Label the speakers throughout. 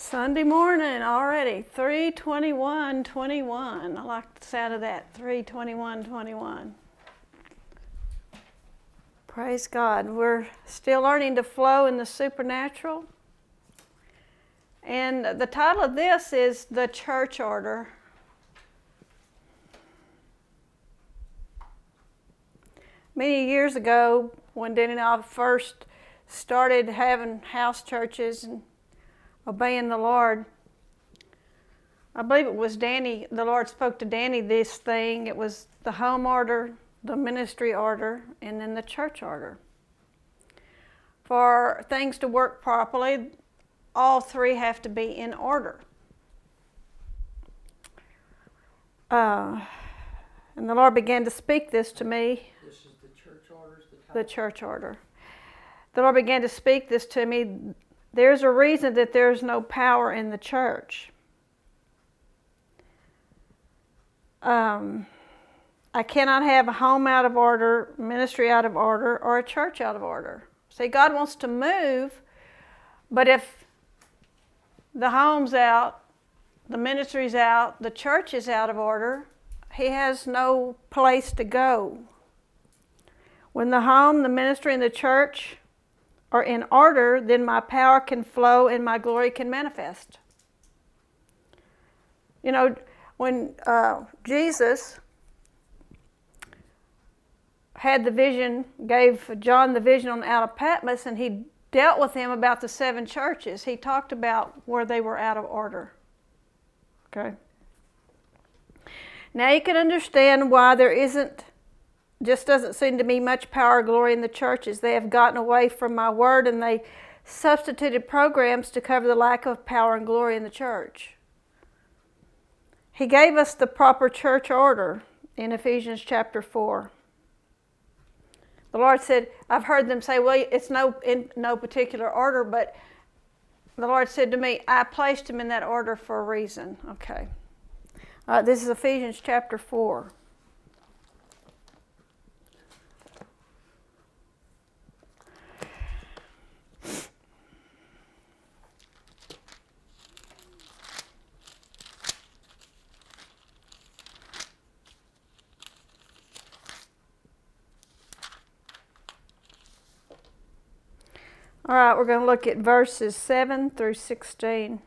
Speaker 1: Sunday morning already, 3:21:21. I like the sound of that, 3:21:21. Praise God. We're still learning to flow in the supernatural. And the title of this is The Church Order. Many years ago, when Danny and I first started having house churches and obeying the Lord, I believe it was Danny, the Lord spoke to Danny this thing. It was the home order, the ministry order, and then the church order. For things to work properly, all three have to be in order. And the Lord began to speak this to me.
Speaker 2: This is the church orders,
Speaker 1: the church order. The Lord began to speak this to me. There's a reason that there's no power in the church. I cannot have a home out of order, ministry out of order, or a church out of order. See, God wants to move, but if the home's out, the ministry's out, the church is out of order, He has no place to go. When the home, the ministry, and the church are in order, then my power can flow and my glory can manifest. You know, when Jesus had the vision, gave John the vision on out of Patmos, and he dealt with him about the 7 churches, he talked about where they were out of order. Okay? Now you can understand why there doesn't seem to be much power or glory in the churches. They have gotten away from my word, and they substituted programs to cover the lack of power and glory in the church. He gave us the proper church order in Ephesians chapter 4. The Lord said, I've heard them say, well, it's in no particular order, but the Lord said to me, I placed them in that order for a reason. Okay. This is Ephesians chapter 4. All right, we're going to look at verses 7 through 16.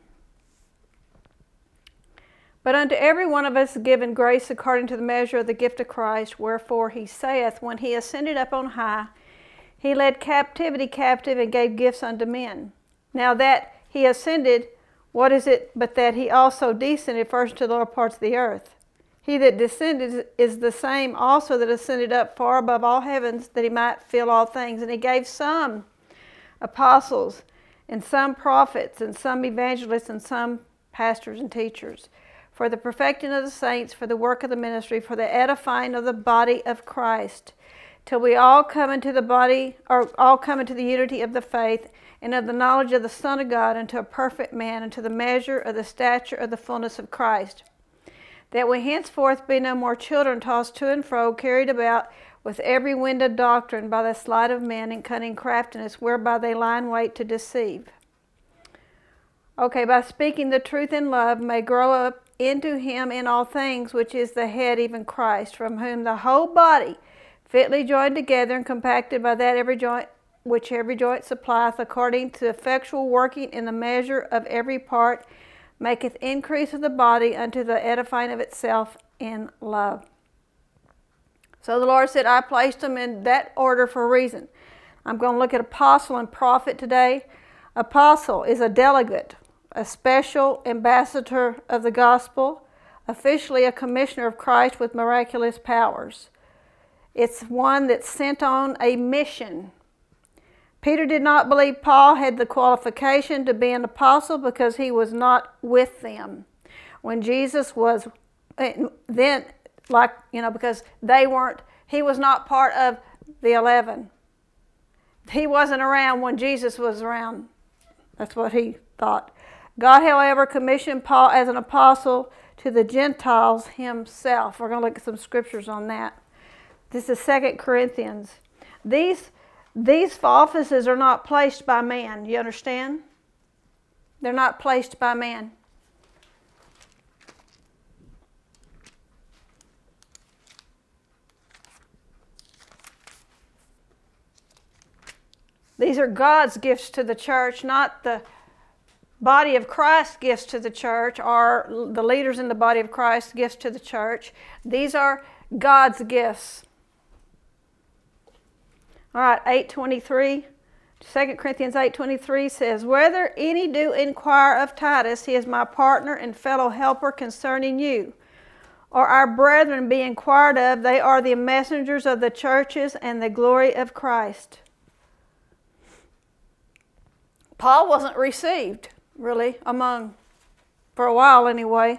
Speaker 1: But unto every one of us is given grace according to the measure of the gift of Christ, wherefore he saith, when he ascended up on high, he led captivity captive and gave gifts unto men. Now that he ascended, what is it but that he also descended first to the lower parts of the earth? He that descended is the same also that ascended up far above all heavens, that he might fill all things. And he gave some apostles, and some prophets, and some evangelists, and some pastors and teachers, for the perfecting of the saints, for the work of the ministry, for the edifying of the body of Christ, till we all come into the unity of the faith, and of the knowledge of the Son of God, unto a perfect man, unto the measure of the stature of the fullness of Christ, that we henceforth be no more children tossed to and fro, carried about with every wind of doctrine by the sleight of men and cunning craftiness, whereby they lie in wait to deceive. Okay, by speaking the truth in love, may grow up into him in all things, which is the head, even Christ, from whom the whole body, fitly joined together and compacted by that every joint supplieth, according to effectual working in the measure of every part, maketh increase of the body unto the edifying of itself in love. So the Lord said, I placed them in that order for a reason. I'm going to look at apostle and prophet today. Apostle is a delegate, a special ambassador of the gospel, officially a commissioner of Christ with miraculous powers. It's one that's sent on a mission. Peter did not believe Paul had the qualification to be an apostle because he was not with them. When Jesus was, then, because he was not part of the 11. He wasn't around when Jesus was around. That's what he thought. God, however, commissioned Paul as an apostle to the Gentiles himself. We're going to look at some scriptures on that. This is 2 Corinthians. These offices are not placed by man. You understand? They're not placed by man. These are God's gifts to the church, not the body of Christ's gifts to the church, or the leaders in the body of Christ's gifts to the church. These are God's gifts. All right, 8:23. 2 Corinthians 8:23 says, "Whether any do inquire of Titus, he is my partner and fellow helper concerning you, or our brethren be inquired of, they are the messengers of the churches and the glory of Christ." Paul wasn't received, really, for a while anyway.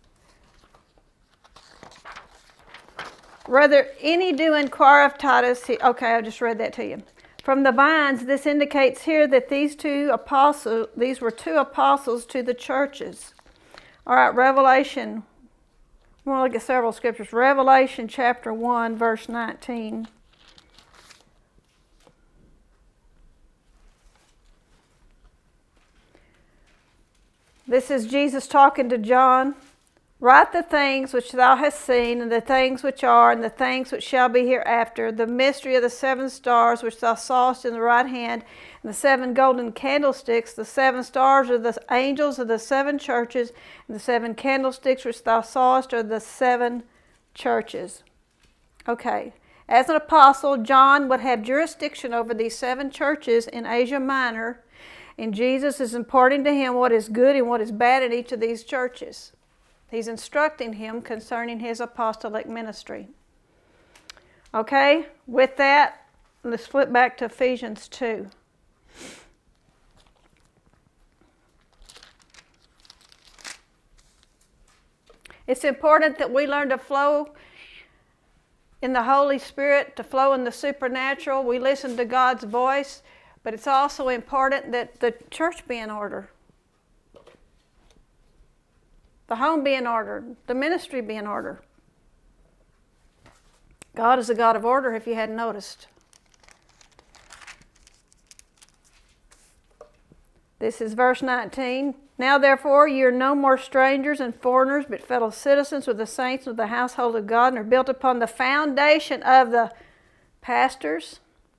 Speaker 1: "Whether any do inquire of Titus," okay, I just read that to you. From the vines, this indicates here that these were two apostles to the churches. All right, Revelation. We're going to look at several scriptures. Revelation chapter 1, verse 19. This is Jesus talking to John. "Write the things which thou hast seen, and the things which are, and the things which shall be hereafter, the mystery of the 7 stars which thou sawest in the right hand, and the 7 golden candlesticks. The 7 stars are the angels of the 7 churches, and the 7 candlesticks which thou sawest are the 7 churches." Okay. As an apostle, John would have jurisdiction over these 7 churches in Asia Minor, and Jesus is imparting to him what is good and what is bad in each of these churches. He's instructing him concerning his apostolic ministry. Okay, with that, let's flip back to Ephesians 2. It's important that we learn to flow in the Holy Spirit, to flow in the supernatural. We listen to God's voice, but it's also important that the church be in order. The home be in order. The ministry be in order. God is a God of order, if you hadn't noticed. This is verse 19. "Now therefore ye are no more strangers and foreigners, but fellow citizens with the saints of the household of God, and are built upon the foundation of the pastors,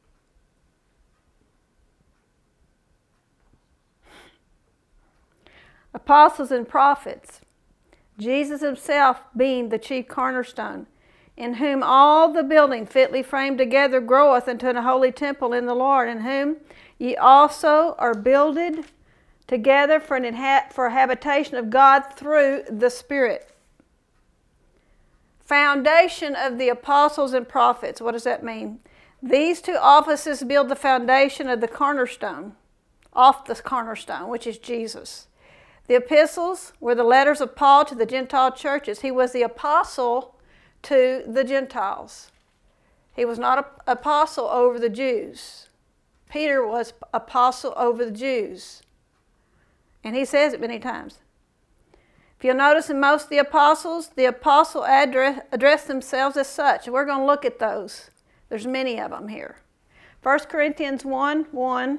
Speaker 1: apostles, and prophets, Jesus himself being the chief cornerstone, in whom all the building fitly framed together groweth into an holy temple in the Lord, in whom ye also are builded together for a habitation of God through the Spirit." Foundation of the apostles and prophets. What does that mean? These 2 offices build the foundation of the cornerstone, off the cornerstone, which is Jesus. The epistles were the letters of Paul to the Gentile churches. He was the apostle to the Gentiles. He was not an apostle over the Jews. Peter was apostle over the Jews. And he says it many times. If you'll notice in most of the apostle addressed themselves as such. We're going to look at those. There's many of them here. 1 Corinthians 1:1.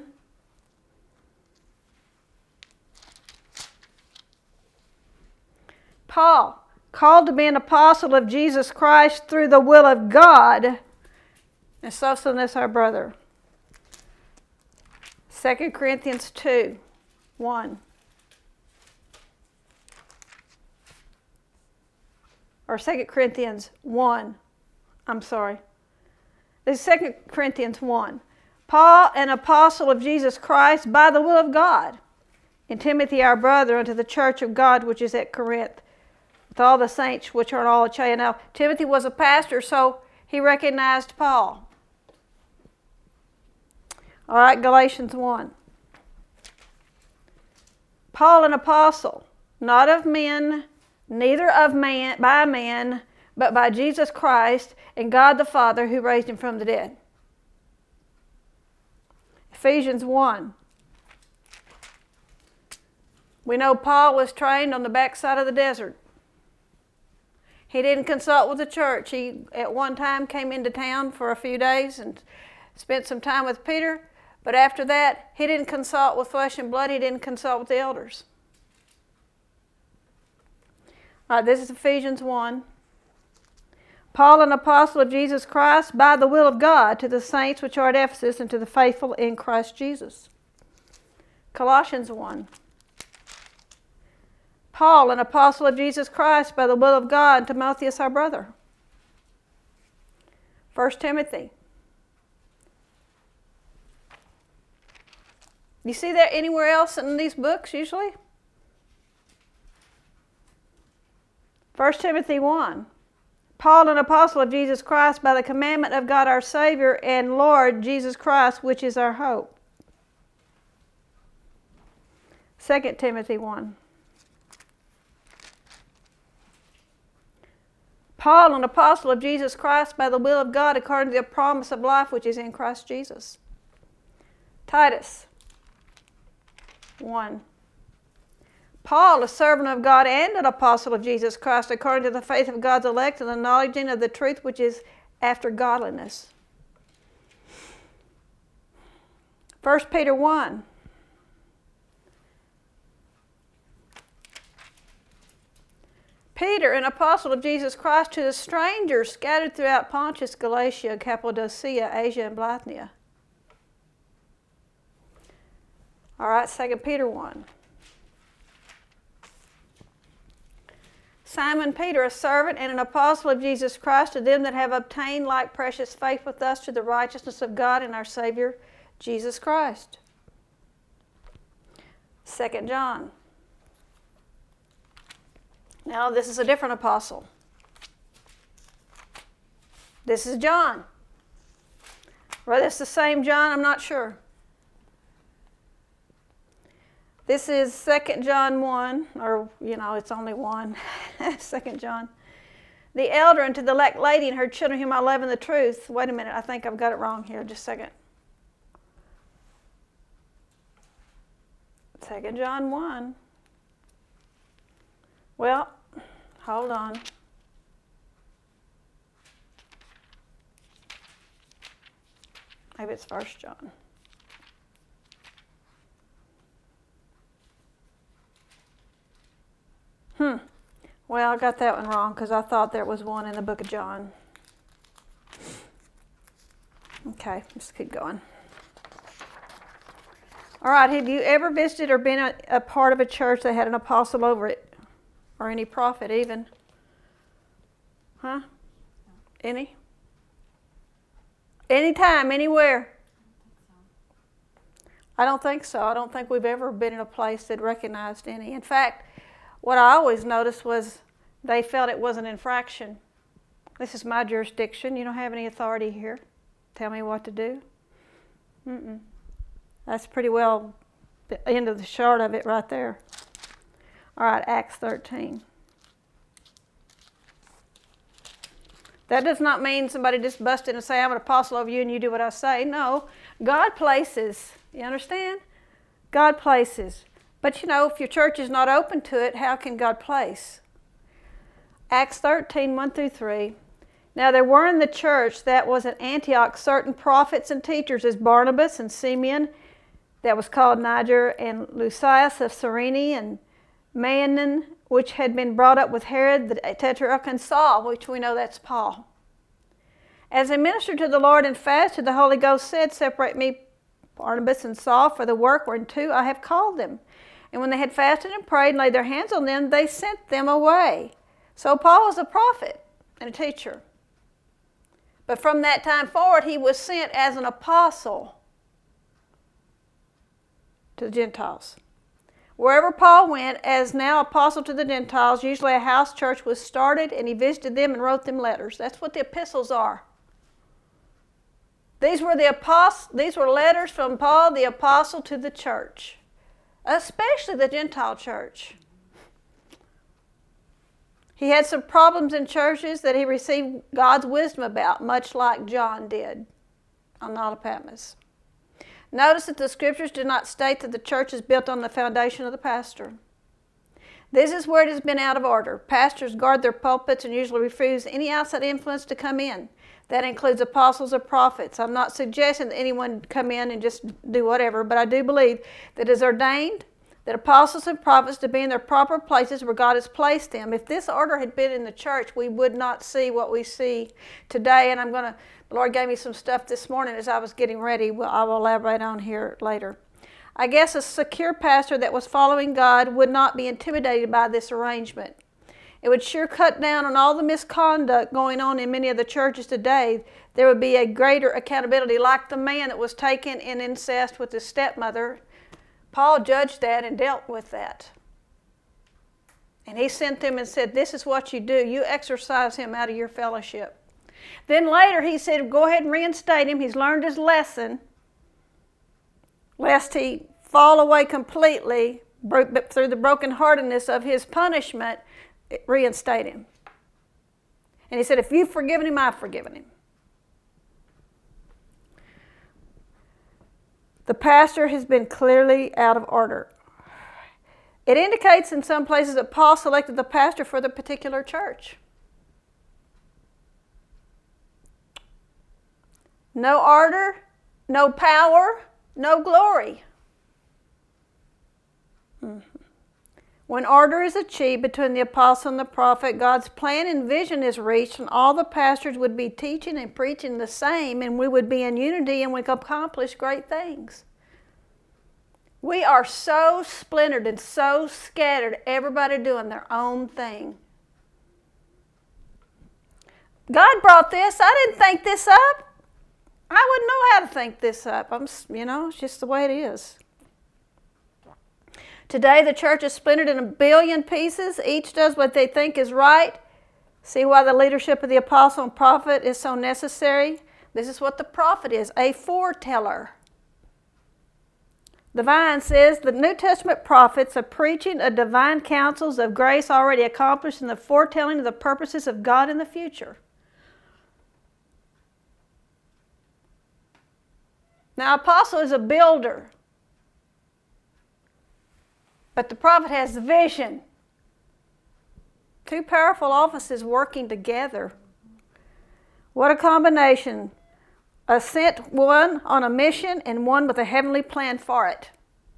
Speaker 1: "Paul, called to be an apostle of Jesus Christ through the will of God, and Sosthenes our brother." 2 Corinthians 2:1. Or 2 Corinthians 1. I'm sorry. This is 2 Corinthians 1. "Paul, an apostle of Jesus Christ by the will of God, and Timothy our brother unto the church of God which is at Corinth, with all the saints which are in all Achaia." Now, Timothy was a pastor, so he recognized Paul. All right, Galatians 1. "Paul, an apostle, not of men, neither of man, by man, but by Jesus Christ and God the Father who raised him from the dead." Ephesians 1. We know Paul was trained on the backside of the desert. He didn't consult with the church. He, at one time, came into town for a few days and spent some time with Peter, But after that, he didn't consult with flesh and blood. He didn't consult with the elders. All right, this is Ephesians 1. Paul, an apostle of Jesus Christ, by the will of God, to the saints which are at Ephesus, and to the faithful in Christ Jesus. Colossians 1. Paul, an apostle of Jesus Christ, by the will of God, and Timotheus our brother. 1 Timothy. You see that anywhere else in these books usually? 1 Timothy 1. Paul, an apostle of Jesus Christ, by the commandment of God our Savior and Lord Jesus Christ, which is our hope. 2 Timothy 1. Paul, an apostle of Jesus Christ, by the will of God, according to the promise of life which is in Christ Jesus. Titus 1. Paul, a servant of God and an apostle of Jesus Christ, according to the faith of God's elect and the knowledge of the truth which is after godliness. 1 Peter 1. Peter, an apostle of Jesus Christ, to the strangers scattered throughout Pontus, Galatia, Cappadocia, Asia, and Bithynia. All right, 2 Peter 1. Simon Peter, a servant and an apostle of Jesus Christ, to them that have obtained like precious faith with us to the righteousness of God and our Savior, Jesus Christ. 2 John. Now, this is a different apostle. This is John. Whether it's the same John, I'm not sure. This is 2 John 1, or, it's only 1. 2 John. The elder unto the elect lady and her children whom I love in the truth. Wait a minute, I think I've got it wrong here. Just a second. 2 John 1. Well, hold on. Maybe it's 1 John. Well, I got that one wrong because I thought there was one in the book of John. Okay, let's keep going. All right, have you ever visited or been a part of a church that had an apostle over it? Or any prophet even? Huh? Any? Anytime, anywhere? I don't think so. I don't think we've ever been in a place that recognized any. In fact, what I always noticed was they felt it was an infraction. This is my jurisdiction. You don't have any authority here. Tell me what to do. That's pretty well the end of the short of it right there. All right, Acts 13. That does not mean somebody just bust in and say, I'm an apostle over you and you do what I say. No, God places. You understand? God places. But if your church is not open to it, how can God place? Acts 13, 1 through 3. Now there were in the church that was at Antioch certain prophets and teachers, as Barnabas and Simeon, that was called Niger, and Lucius of Cyrene, and Manaen, which had been brought up with Herod the Tetrarch, and Saul, which we know that's Paul. As they ministered to the Lord and fasted, the Holy Ghost said, Separate me, Barnabas and Saul, for the work whereunto I have called them. And when they had fasted and prayed and laid their hands on them, they sent them away. So Paul was a prophet and a teacher. But from that time forward, he was sent as an apostle to the Gentiles. Wherever Paul went, as now apostle to the Gentiles, usually a house church was started, and he visited them and wrote them letters. That's what the epistles are. These were letters from Paul, the apostle, to the church, especially the Gentile church. He had some problems in churches that he received God's wisdom about, much like John did on the Isle of Patmos. Notice that the scriptures do not state that the church is built on the foundation of the pastor. This is where it has been out of order. Pastors guard their pulpits and usually refuse any outside influence to come in. That includes apostles or prophets. I'm not suggesting that anyone come in and just do whatever, but I do believe that it is ordained that apostles and prophets to be in their proper places where God has placed them. If this order had been in the church, we would not see what we see today. And the Lord gave me some stuff this morning as I was getting ready. I will elaborate on here later. I guess a secure pastor that was following God would not be intimidated by this arrangement. It would sure cut down on all the misconduct going on in many of the churches today. There would be a greater accountability, like the man that was taken in incest with his stepmother. Paul judged that and dealt with that. And he sent them and said, this is what you do. You exorcise him out of your fellowship. Then later he said, go ahead and reinstate him. He's learned his lesson, lest he fall away completely through the brokenheartedness of his punishment. Reinstate him. And he said, if you've forgiven him, I've forgiven him. The pastor has been clearly out of order. It indicates in some places that Paul selected the pastor for the particular church. No order, no power, no glory. When order is achieved between the apostle and the prophet, God's plan and vision is reached, and all the pastors would be teaching and preaching the same, and we would be in unity and we could accomplish great things. We are so splintered and so scattered, everybody doing their own thing. God brought this. I didn't think this up. I wouldn't know how to think this up. It's just the way it is. Today, the church is splintered in a billion pieces. Each does what they think is right. See why the leadership of the apostle and prophet is so necessary? This is what the prophet is, a foreteller. The Vine says the New Testament prophets are preaching a divine counsels of grace already accomplished in the foretelling of the purposes of God in the future. Now, apostle is a builder. But the prophet has the vision. Two powerful offices working together. What a combination. A sent one on a mission and one with a heavenly plan for it.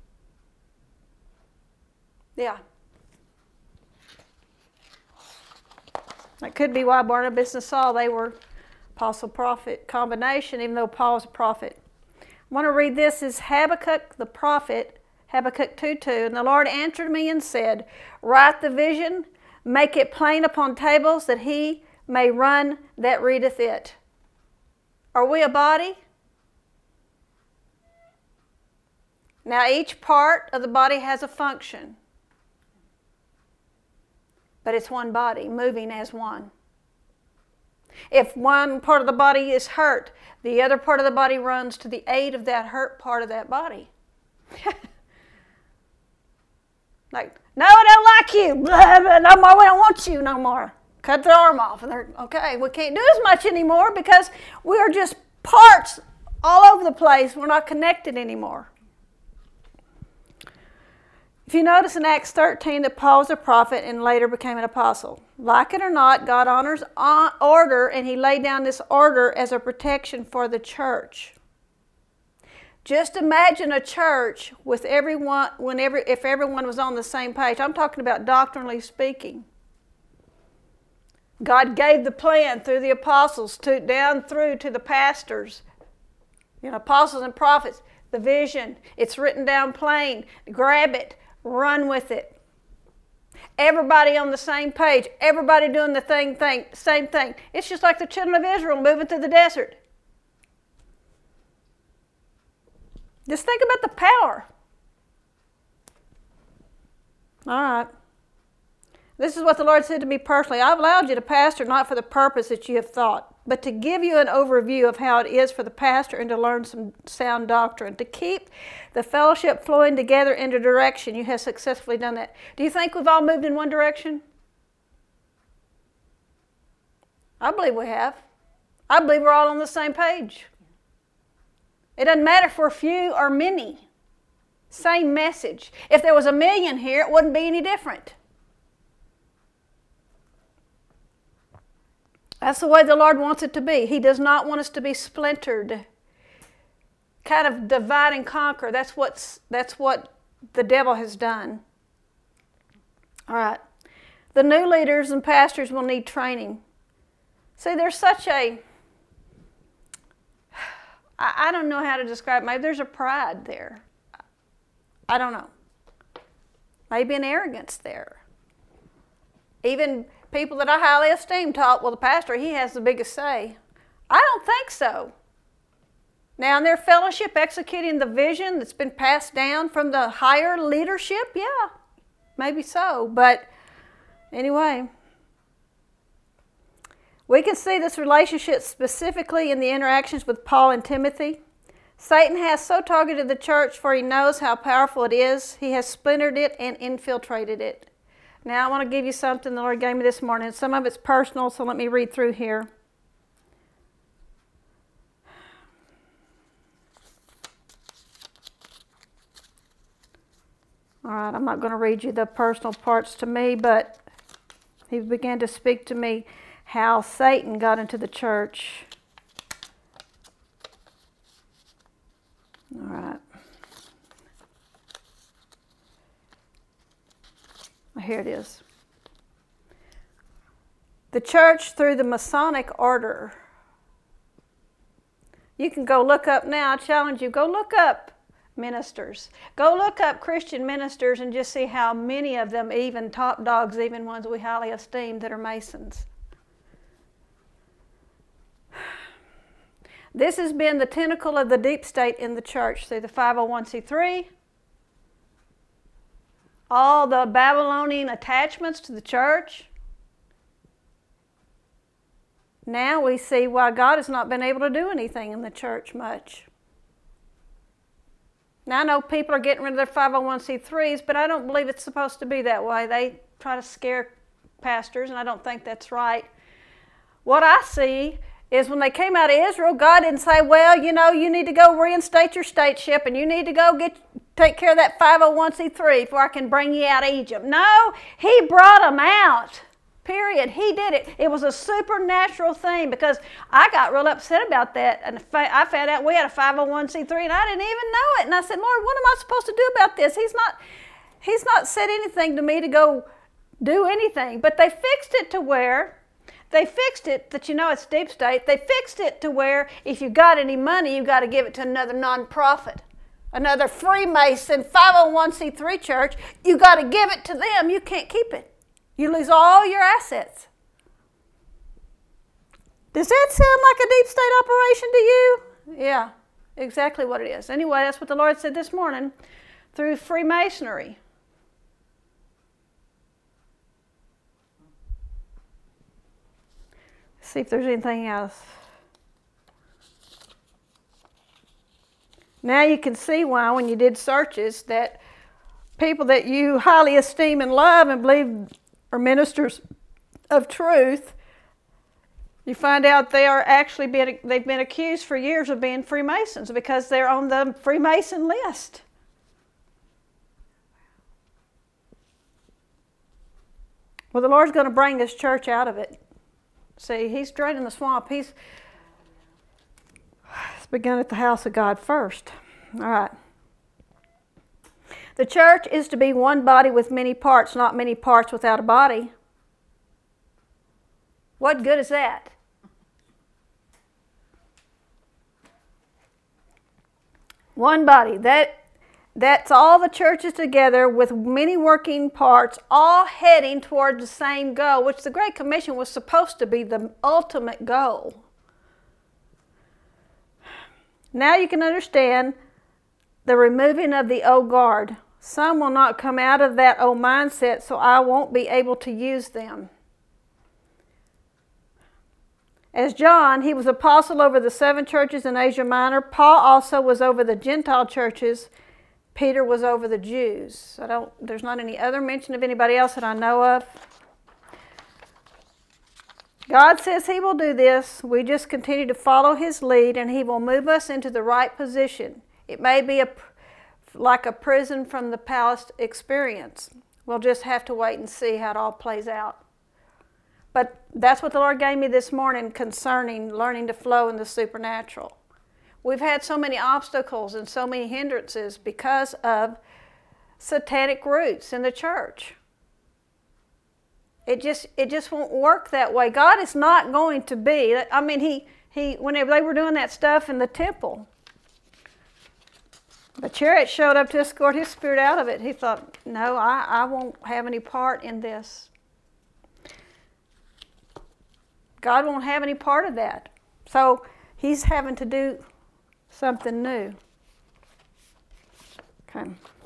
Speaker 1: Yeah. That could be why Barnabas and Saul, they were apostle-prophet combination, even though Paul was a prophet. I want to read this as Habakkuk the prophet, Habakkuk 2:2, and the Lord answered me and said, write the vision, make it plain upon tables, that he may run that readeth it. Are we a body? Now each part of the body has a function, but it's one body, moving as one. If one part of the body is hurt, the other part of the body runs to the aid of that hurt part of that body. Like, no, I don't like you. Blah, blah, no more. We don't want you no more. Cut their arm off. And they're, okay, we can't do as much anymore because we are just parts all over the place. We're not connected anymore. If you notice in Acts 13 that Paul was a prophet and later became an apostle. Like it or not, God honors order, and he laid down this order as a protection for the church. Just imagine a church with everyone, if everyone was on the same page. I'm talking about doctrinally speaking. God gave the plan through the apostles, down through to the pastors, apostles and prophets, the vision. It's written down plain. Grab it, run with it. Everybody on the same page, everybody doing the same thing. It's just like the children of Israel moving through the desert. Just think about the power. All right. This is what the Lord said to me personally. I've allowed you to pastor not for the purpose that you have thought, but to give you an overview of how it is for the pastor and to learn some sound doctrine. To keep the fellowship flowing together in a direction. You have successfully done that. Do you think we've all moved in one direction? I believe we have. I believe we're all on the same page. It doesn't matter if we're few or many. Same message. If there was 1 million here, it wouldn't be any different. That's the way the Lord wants it to be. He does not want us to be splintered, kind of divide and conquer. That's what the devil has done. All right. The new leaders and pastors will need training. See, there's such a, I don't know how to describe it. Maybe there's a pride there. I don't know. Maybe an arrogance there. Even people that I highly esteem talk, well, the pastor, he has the biggest say. I don't think so. Now, in their fellowship, executing the vision that's been passed down from the higher leadership, yeah, maybe so. But anyway, we can see this relationship specifically in the interactions with Paul and Timothy. Satan has so targeted the church, for he knows how powerful it is. He has splintered it and infiltrated it. Now, I want to give you something the Lord gave me this morning. Some of it's personal, so let me read through here. All right, I'm not going to read you the personal parts to me, but he began to speak to me how Satan got into the church. All right. Here it is. The church through the Masonic order. You can go look up now. I challenge you, go look up ministers. Go look up Christian ministers and just see how many of them, even top dogs, even ones we highly esteem, that are Masons. This has been the tentacle of the deep state in the church through the 501c3, all the Babylonian attachments to the church. Now we see why God has not been able to do anything in the church much. Now I know people are getting rid of their 501c3s, but I don't believe it's supposed to be that way. They try to scare pastors, and I don't think that's right. What I see is when they came out of Israel, God didn't say, well, you know, you need to go reinstate your stateship and you need to go take care of that 501c3 before I can bring you out of Egypt. No, he brought them out, period. He did it. It was a supernatural thing, because I got real upset about that, and I found out we had a 501c3 and I didn't even know it. And I said, Lord, what am I supposed to do about this? He's not said anything to me to go do anything. But they fixed it to where that, you know, it's deep state. They fixed it to where if you got any money, you got to give it to another nonprofit, another Freemason 501c3 church. You got to give it to them. You can't keep it. You lose all your assets. Does that sound like a deep state operation to you? Yeah, exactly what it is. Anyway, that's what the Lord said this morning through Freemasonry. See if there's anything else. Now you can see why, when you did searches, that people that you highly esteem and love and believe are ministers of truth, you find out they are actually they've been accused for years of being Freemasons because they're on the Freemason list. Well, the Lord's going to bring this church out of it. See, he's draining the swamp. It's begun at the house of God first. All right. The church is to be one body with many parts, not many parts without a body. What good is that? One body. That's all the churches together with many working parts, all heading toward the same goal, which the Great Commission was supposed to be the ultimate goal. Now you can understand the removing of the old guard. Some will not come out of that old mindset, so I won't be able to use them. As John, he was apostle over the 7 churches in Asia Minor. Paul also was over the Gentile churches. Peter was over the Jews. There's not any other mention of anybody else that I know of. God says he will do this. We just continue to follow his lead, and he will move us into the right position. It may be like a prison from the palace experience. We'll just have to wait and see how it all plays out. But that's what the Lord gave me this morning concerning learning to flow in the supernatural. We've had so many obstacles and so many hindrances because of satanic roots in the church. It just won't work that way. God is not going to be. I mean, he whenever they were doing that stuff in the temple, the chariot showed up to escort his spirit out of it. He thought, no, I won't have any part in this. God won't have any part of that. So he's having to do something new. Okay.